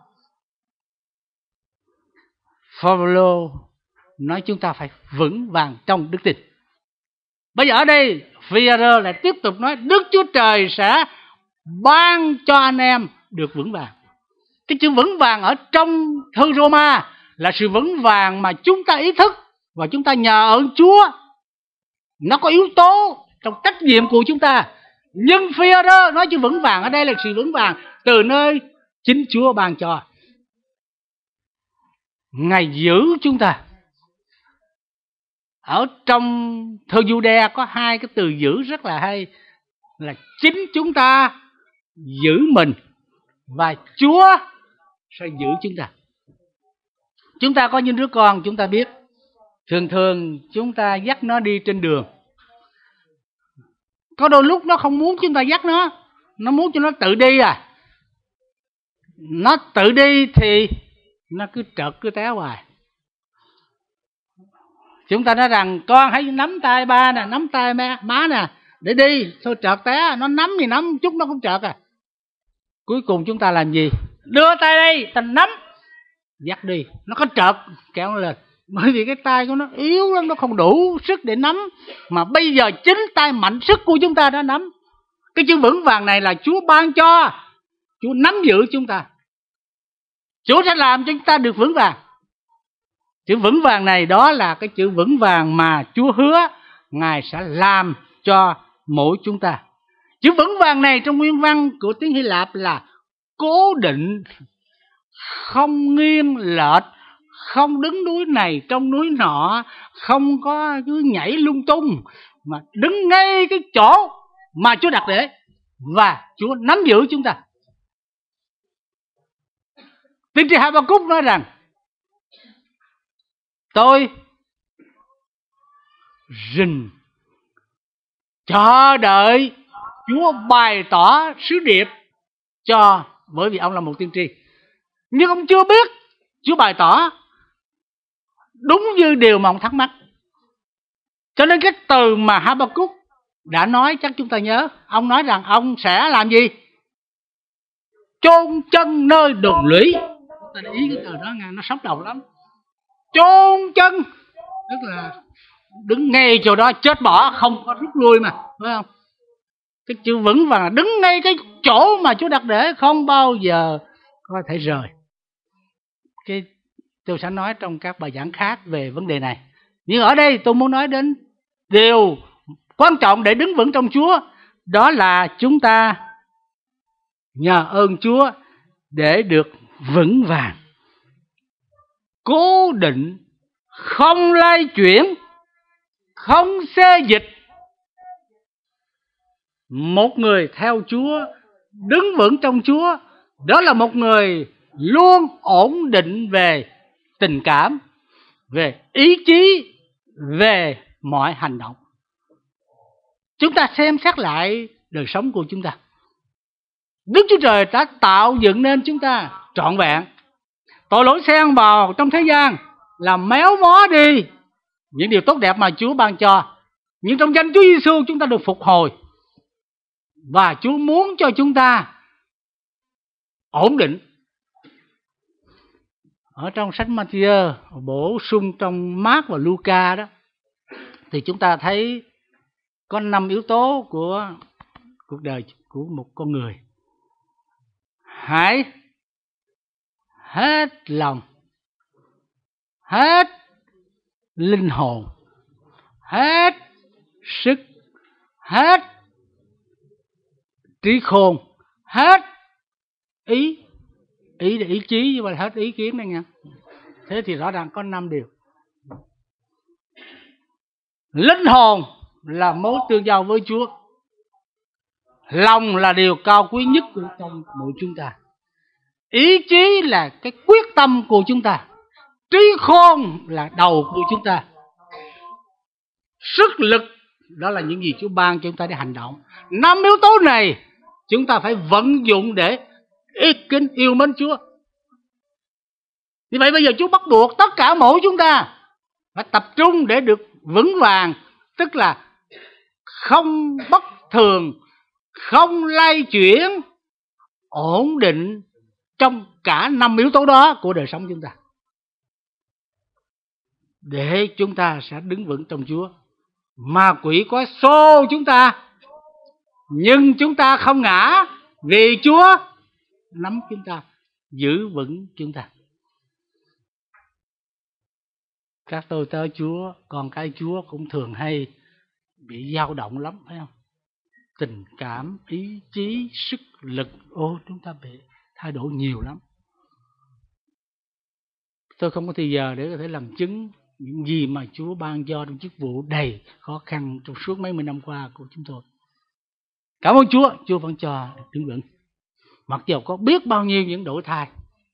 Phaolô nói chúng ta phải vững vàng trong đức tin. Bây giờ ở đây Führer lại tiếp tục nói Đức Chúa Trời sẽ ban cho anh em được vững vàng. Cái chữ vững vàng ở trong thư Roma là sự vững vàng mà chúng ta ý thức và chúng ta nhờ ơn Chúa. Nó có yếu tố trong trách nhiệm của chúng ta. Nhưng Führer nói chữ vững vàng ở đây là sự vững vàng từ nơi chính Chúa ban cho. Ngài giữ chúng ta. Ở trong thơ Giu-đe có hai cái từ giữ rất là hay, là chính chúng ta giữ mình và Chúa sẽ giữ chúng ta. Chúng ta có những đứa con, chúng ta biết thường thường chúng ta dắt nó đi trên đường. Có đôi lúc nó không muốn chúng ta dắt nó, nó muốn cho nó tự đi à. Nó tự đi thì nó cứ trật cứ té hoài. Chúng ta nói rằng con hãy nắm tay ba nè, nắm tay má nè để đi, thôi trật té, nó nắm thì nắm chút nó không trật à. Cuối cùng chúng ta làm gì? Đưa tay đây, ta nắm, dắt đi, nó có trật kéo nó lên. Bởi vì cái tay của nó yếu lắm, nó không đủ sức để nắm. Mà bây giờ chính tay mạnh sức của chúng ta đã nắm. Cái chữ vững vàng này là Chúa ban cho, Chúa nắm giữ chúng ta. Chúa sẽ làm cho chúng ta được vững vàng. Chữ vững vàng này đó là cái chữ vững vàng mà Chúa hứa Ngài sẽ làm cho mỗi chúng ta. Chữ vững vàng này trong nguyên văn của tiếng Hy Lạp là cố định, không nghiêng lệch, không đứng núi này trong núi nọ, không có cứ nhảy lung tung, mà đứng ngay cái chỗ mà Chúa đặt để, và Chúa nắm giữ chúng ta. Tiên tri Ha-ba-cúc nói rằng tôi rình chờ đợi Chúa bày tỏ sứ điệp cho, bởi vì ông là một tiên tri, nhưng ông chưa biết Chúa bày tỏ đúng như điều mà ông thắc mắc. Cho nên cái từ mà Ha-ba-cúc đã nói chắc chúng ta nhớ. Ông nói rằng ông sẽ làm gì? Chôn chân nơi đồn lũy. Ta để ý cái từ đó nghe nó sống động lắm. Chôn chân tức là đứng ngay chỗ đó chết bỏ, không có rút lui mà, phải không? Cái chữ vững vàng là đứng ngay cái chỗ mà Chúa đặt để, không bao giờ có thể rời. Cái tôi sẽ nói trong các bài giảng khác về vấn đề này. Nhưng ở đây tôi muốn nói đến điều quan trọng để đứng vững trong Chúa, đó là chúng ta nhờ ơn Chúa để được vững vàng, cố định, không lay chuyển, không xê dịch. Một người theo Chúa, đứng vững trong Chúa, đó là một người luôn ổn định về tình cảm, về ý chí, về mọi hành động. Chúng ta xem xét lại đời sống của chúng ta. Đức Chúa Trời đã tạo dựng nên chúng ta trọn vẹn. Tội lỗi xen vào trong thế gian làm méo mó đi những điều tốt đẹp mà Chúa ban cho. Nhưng trong danh Chúa Giêsu chúng ta được phục hồi. Và Chúa muốn cho chúng ta ổn định. Ở trong sách Ma-thi-ơ bổ sung trong Mác và Lu-ca đó, thì chúng ta thấy có năm yếu tố của cuộc đời của một con người. Hãy hết lòng, hết linh hồn, hết sức, hết trí khôn, hết ý ý là ý chí, nhưng mà hết ý kiến đây nha. Thế thì rõ ràng có năm điều. Linh hồn là mối tương giao với Chúa. Lòng là điều cao quý nhất của trong mỗi chúng ta. Ý chí là cái quyết tâm của chúng ta. Trí khôn là đầu của chúng ta. Sức lực đó là những gì Chúa ban cho chúng ta để hành động. Năm yếu tố này chúng ta phải vận dụng để ý kính yêu mến Chúa. Vì vậy bây giờ Chúa bắt buộc tất cả mỗi chúng ta phải tập trung để được vững vàng, tức là không bất thường, không lay chuyển, ổn định trong cả năm yếu tố đó của đời sống chúng ta. Để chúng ta sẽ đứng vững trong Chúa. Ma quỷ có xô chúng ta, nhưng chúng ta không ngã, vì Chúa nắm chúng ta, giữ vững chúng ta. Các tôi tớ Chúa, con cái Chúa cũng thường hay bị dao động lắm, phải không? Tình cảm, ý chí, sức lực, ô chúng ta bị thay đổi nhiều lắm. Tôi không có thời giờ để có thể làm chứng những gì mà Chúa ban cho trong chức vụ đầy khó khăn trong suốt mấy mươi năm qua của chúng tôi. Cảm ơn Chúa, Chúa vẫn cho đứng vững. Mặc dù có biết bao nhiêu những đổi thay.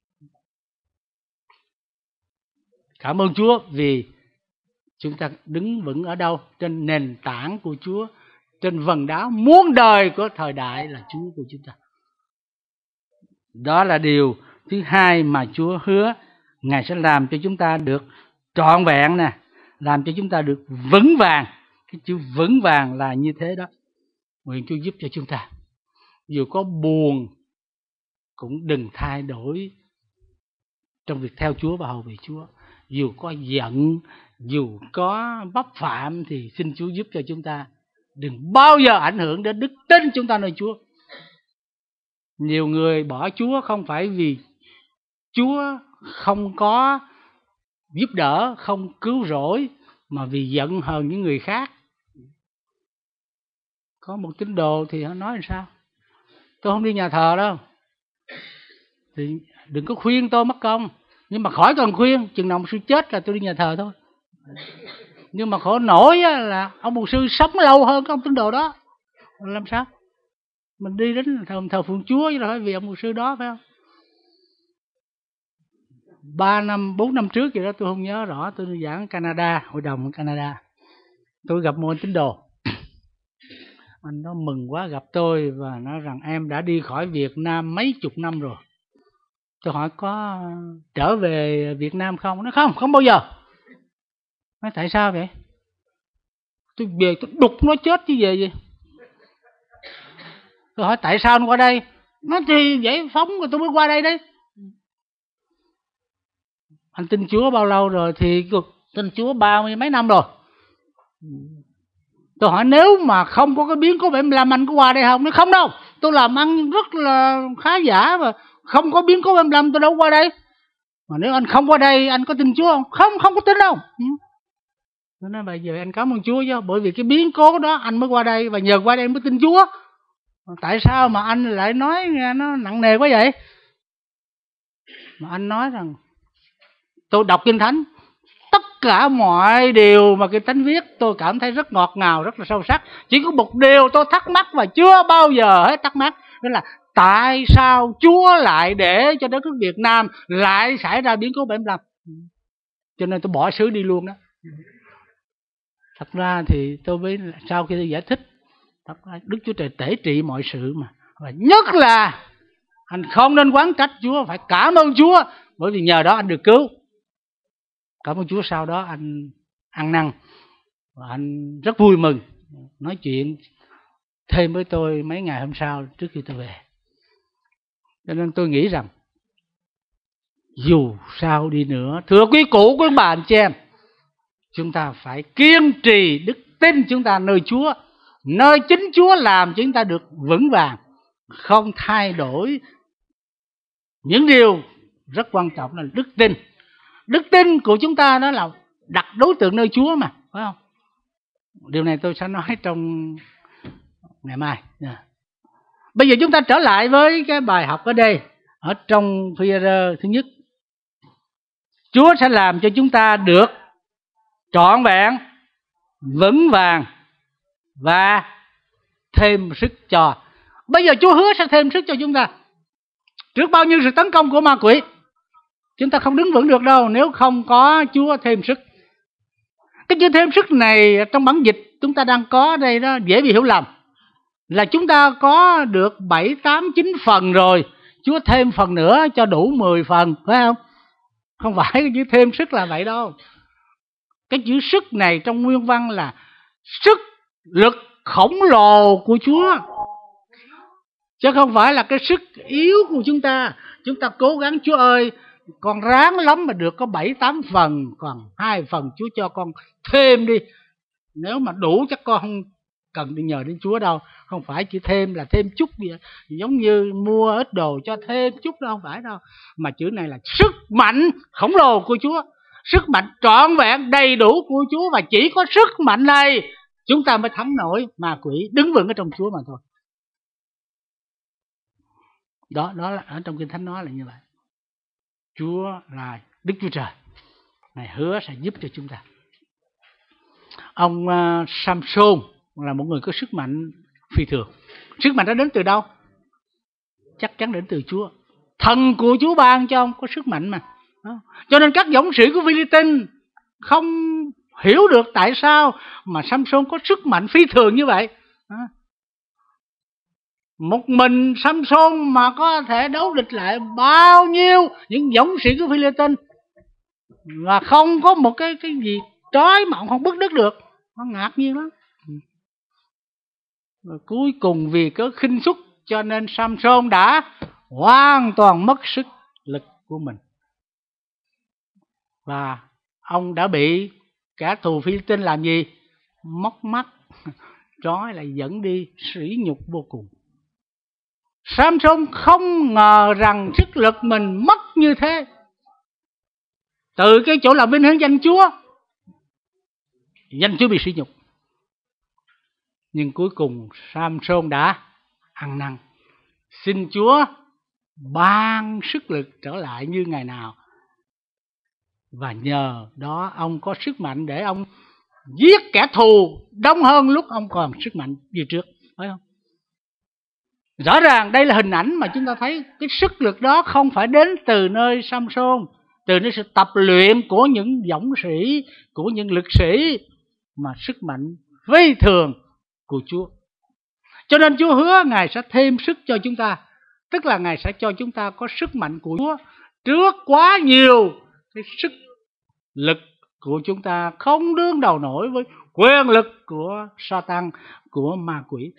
Cảm ơn Chúa vì chúng ta đứng vững ở đâu? Trên nền tảng của Chúa, trên vần đá muôn đời của thời đại là Chúa của chúng ta. Đó là điều thứ hai mà Chúa hứa. Ngài sẽ làm cho chúng ta được trọn vẹn nè, làm cho chúng ta được vững vàng. Cái chữ vững vàng là như thế đó. Nguyện Chúa giúp cho chúng ta. Dù có buồn cũng đừng thay đổi trong việc theo Chúa và hầu việc Chúa. Dù có giận, dù có vấp phạm thì xin Chúa giúp cho chúng ta đừng bao giờ ảnh hưởng đến đức tin chúng ta nơi Chúa. Nhiều người bỏ Chúa không phải vì Chúa không có giúp đỡ, không cứu rỗi, mà vì giận hờn những người khác. Có một tín đồ thì họ nói làm sao? Tôi không đi nhà thờ đâu, thì đừng có khuyên tôi mất công. Nhưng mà khỏi cần khuyên, chừng nào một sư chết là tôi đi nhà thờ thôi. Nhưng mà khổ nổi là ông mục sư sống lâu hơn cái ông tín đồ đó. Làm sao? Mình đi đến thờ, thờ phượng Chúa chứ là phải vì ông mục sư đó, phải không? Ba năm, bốn năm trước gì đó tôi không nhớ rõ, tôi đi giảng ở Canada, hội đồng ở Canada. Tôi gặp một anh tín đồ. Anh nó mừng quá gặp tôi và nói rằng em đã đi khỏi Việt Nam mấy chục năm rồi. Tôi hỏi có trở về Việt Nam không? Nó không, không bao giờ. Nói tại sao vậy? Tôi về tôi đục nó chết chứ về gì. Tôi hỏi tại sao nó qua đây? Nó thì giải phóng rồi tôi mới qua đây đấy. Anh tin Chúa bao lâu rồi? Thì tin Chúa ba mươi mấy năm rồi. Tôi hỏi nếu mà không có cái biến cố bảy mươi lăm anh có qua đây không? Nó không đâu. Tôi làm ăn rất là khá giả mà không có biến cố bảy mươi lăm tôi đâu qua đây. Mà nếu anh không qua đây anh có tin Chúa không? Không, không có tin đâu. Tôi nói bây giờ anh cảm ơn Chúa chứ, bởi vì cái biến cố đó anh mới qua đây, và nhờ qua đây anh mới tin Chúa. Tại sao mà anh lại nói nghe nó nặng nề quá vậy? Mà anh nói rằng tôi đọc Kinh Thánh, tất cả mọi điều mà Kinh Thánh viết tôi cảm thấy rất ngọt ngào, rất là sâu sắc. Chỉ có một điều tôi thắc mắc và chưa bao giờ hết thắc mắc, đó là tại sao Chúa lại để cho đất nước Việt Nam lại xảy ra biến cố bảy mươi lăm? Cho nên tôi bỏ xứ đi luôn đó. Thật ra thì tôi mới sau khi tôi giải thích, thật ra Đức Chúa Trời tể trị mọi sự mà, và nhất là anh không nên oán trách Chúa, phải cảm ơn Chúa, bởi vì nhờ đó anh được cứu. Cảm ơn Chúa. Sau đó anh ăn năn và anh rất vui mừng nói chuyện thêm với tôi mấy ngày hôm sau trước khi tôi về. Cho nên tôi nghĩ rằng dù sao đi nữa, thưa quý cụ, quý bà, anh chị em, chúng ta phải kiên trì đức tin chúng ta nơi Chúa, nơi chính Chúa làm chúng ta được vững vàng, không thay đổi những điều rất quan trọng là đức tin. Đức tin của chúng ta đó là đặt đối tượng nơi Chúa mà, phải không? Điều này tôi sẽ nói trong ngày mai. Bây giờ chúng ta trở lại với cái bài học ở đây, ở trong Phi-e-rơ thứ nhất. Chúa sẽ làm cho chúng ta được trọn vẹn, vững vàng và thêm sức cho. Bây giờ Chúa hứa sẽ thêm sức cho chúng ta trước bao nhiêu sự tấn công của ma quỷ. Chúng ta không đứng vững được đâu nếu không có Chúa thêm sức. Cái chữ thêm sức này trong bản dịch chúng ta đang có đây đó dễ bị hiểu lầm, là chúng ta có được bảy, tám, chín phần rồi, Chúa thêm phần nữa cho đủ mười phần, phải không? Không phải cái chữ thêm sức là vậy đâu. Cái chữ sức này trong nguyên văn là sức lực khổng lồ của Chúa, chứ không phải là cái sức yếu của chúng ta. Chúng ta cố gắng, Chúa ơi, con ráng lắm mà được có bảy, tám phần, còn hai phần Chúa cho con thêm đi. Nếu mà đủ chắc con không cần đi nhờ đến Chúa đâu. Không phải chỉ thêm là thêm chút gì, giống như mua ít đồ cho thêm chút đâu, không phải đâu. Mà chữ này là sức mạnh khổng lồ của Chúa, sức mạnh trọn vẹn đầy đủ của Chúa, và chỉ có sức mạnh này chúng ta mới thắng nổi ma quỷ, đứng vững ở trong Chúa mà thôi. Đó, đó là ở trong Kinh Thánh nói là như vậy. Chúa là Đức Chúa Trời, Ngài hứa sẽ giúp cho chúng ta. Ông uh, Samson là một người có sức mạnh phi thường. Sức mạnh đó đến từ đâu? Chắc chắn đến từ Chúa. Thần của Chúa ban cho ông có sức mạnh mà. Đó. Cho nên các dũng sĩ của Philippines không hiểu được tại sao mà Samson có sức mạnh phi thường như vậy. Đó. Một mình Samson mà có thể đấu địch lại bao nhiêu những dũng sĩ của Philippines, và không có một cái cái gì trói mà ông không bứt đứt được. Nó ngạc nhiên lắm. Rồi cuối cùng vì cớ khinh suất cho nên Samson đã hoàn toàn mất sức lực của mình, và ông đã bị kẻ thù Philippines làm gì? Móc mắt, trói lại dẫn đi, sỉ nhục vô cùng. Samson không ngờ rằng sức lực mình mất như thế. Từ cái chỗ làm vinh hiển danh Chúa, danh Chúa bị sỉ nhục. Nhưng cuối cùng Samson đã ăn năn, xin Chúa ban sức lực trở lại như ngày nào. Và nhờ đó ông có sức mạnh để ông giết kẻ thù đông hơn lúc ông còn sức mạnh như trước, phải không? Rõ ràng đây là hình ảnh mà chúng ta thấy cái sức lực đó không phải đến từ nơi Samson, từ nơi sự tập luyện của những dũng sĩ, của những lực sĩ, mà sức mạnh phi thường của Chúa. Cho nên Chúa hứa Ngài sẽ thêm sức cho chúng ta, tức là Ngài sẽ cho chúng ta có sức mạnh của Chúa trước quá nhiều cái sức lực của chúng ta không đương đầu nổi với quyền lực của Satan, của ma quỷ.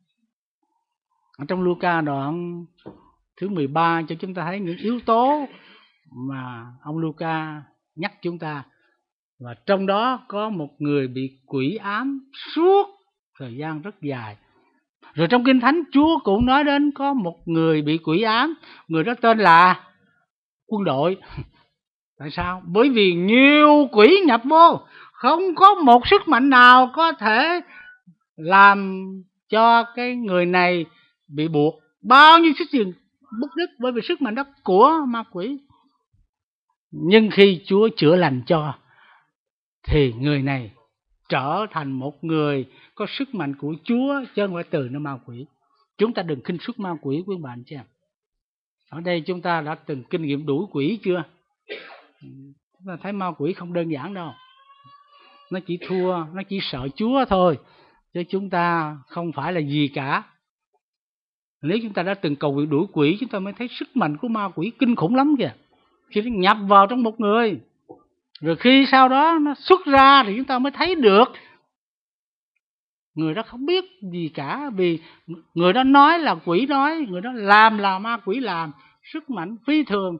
Ở trong Luca đoạn thứ mười ba cho chúng ta thấy những yếu tố mà ông Luca nhắc chúng ta. Và trong đó có một người bị quỷ ám suốt thời gian rất dài. Rồi trong Kinh Thánh Chúa cũng nói đến có một người bị quỷ ám, người đó tên là Quân Đội. Tại sao? Bởi vì nhiều quỷ nhập vô, Không có một sức mạnh nào có thể làm cho cái người này bị buộc bao nhiêu sức tiền bức đứt, bởi vì sức mạnh đó của ma quỷ. Nhưng khi Chúa chữa lành cho thì người này trở thành một người có sức mạnh của Chúa, chứ không phải từ nó ma quỷ. Chúng ta đừng khinh suất ma quỷ quý bạn chị em. Ở đây chúng ta đã từng kinh nghiệm đuổi quỷ chưa? Chúng ta thấy ma quỷ không đơn giản đâu. Nó chỉ thua, nó chỉ sợ Chúa thôi, chứ chúng ta không phải là gì cả. Nếu chúng ta đã từng cầu nguyện đuổi quỷ, chúng ta mới thấy sức mạnh của ma quỷ kinh khủng lắm kìa. Khi nó nhập vào trong một người, rồi khi sau đó nó xuất ra thì chúng ta mới thấy được người đó không biết gì cả. Vì người đó nói là quỷ nói, người đó làm là ma quỷ làm. Sức mạnh phi thường.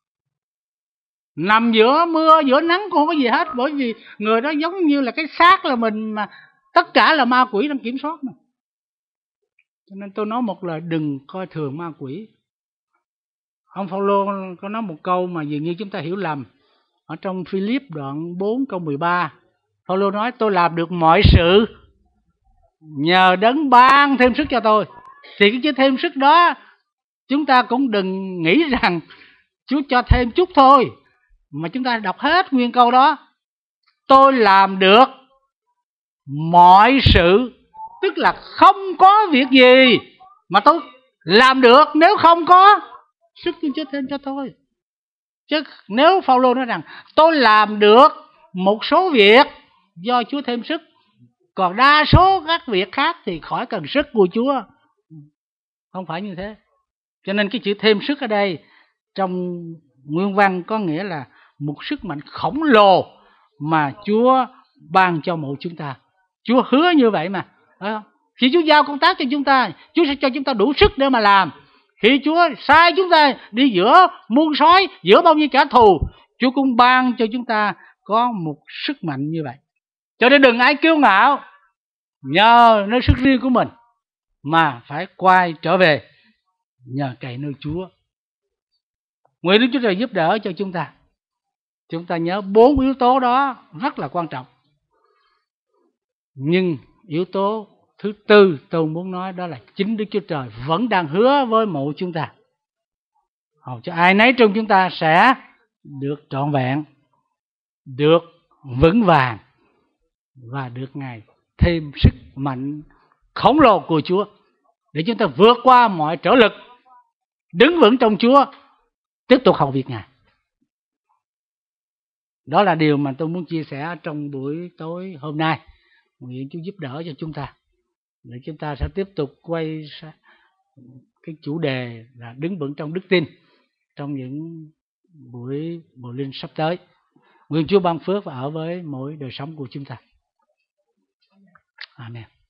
Nằm giữa mưa giữa nắng cũng không có gì hết, bởi vì người đó giống như là cái xác là mình, mà tất cả là ma quỷ đang kiểm soát mà. Cho nên tôi nói một lời, đừng coi thường ma quỷ. Ông Phaolô có nói một câu mà dường như chúng ta hiểu lầm. Ở trong Philip đoạn bốn câu mười ba, Phaolô nói tôi làm được mọi sự nhờ đấng ban thêm sức cho tôi. Thì cái chữ thêm sức đó chúng ta cũng đừng nghĩ rằng Chúa cho thêm chút thôi, mà chúng ta đọc hết nguyên câu đó. Tôi làm được mọi sự, tức là không có việc gì mà tôi làm được nếu không có sức Chúa thêm cho tôi. Chứ nếu Phaolô nói rằng tôi làm được một số việc do Chúa thêm sức, còn đa số các việc khác thì khỏi cần sức của Chúa, không phải như thế. Cho nên cái chữ thêm sức ở đây trong nguyên văn có nghĩa là một sức mạnh khổng lồ mà Chúa ban cho mỗi chúng ta. Chúa hứa như vậy mà, phải không? Khi Chúa giao công tác cho chúng ta, Chúa sẽ cho chúng ta đủ sức để mà làm. Khi Chúa sai chúng ta đi giữa muôn sói, giữa bao nhiêu kẻ thù, Chúa cũng ban cho chúng ta có một sức mạnh như vậy. Cho nên đừng ai kiêu ngạo nhờ nơi sức riêng của mình, mà phải quay trở về nhờ cậy nơi Chúa. Nguyện Đức Chúa Trời giúp đỡ cho chúng ta. Chúng ta nhớ bốn yếu tố đó rất là quan trọng. Nhưng yếu tố thứ tư tôi muốn nói đó là chính Đức Chúa Trời vẫn đang hứa với mỗi chúng ta, hầu cho ai nấy trong chúng ta sẽ được trọn vẹn, được vững vàng và được Ngài thêm sức mạnh khổng lồ của Chúa để chúng ta vượt qua mọi trở lực, đứng vững trong Chúa, tiếp tục hầu việc Ngài. Đó là điều mà tôi muốn chia sẻ trong buổi tối hôm nay. Nguyện Chúa giúp đỡ cho chúng ta để chúng ta sẽ tiếp tục quay cái chủ đề là đứng vững trong đức tin trong những buổi bộ linh sắp tới. Nguyện Chúa ban phước và ở với mỗi đời sống của chúng ta. Amen.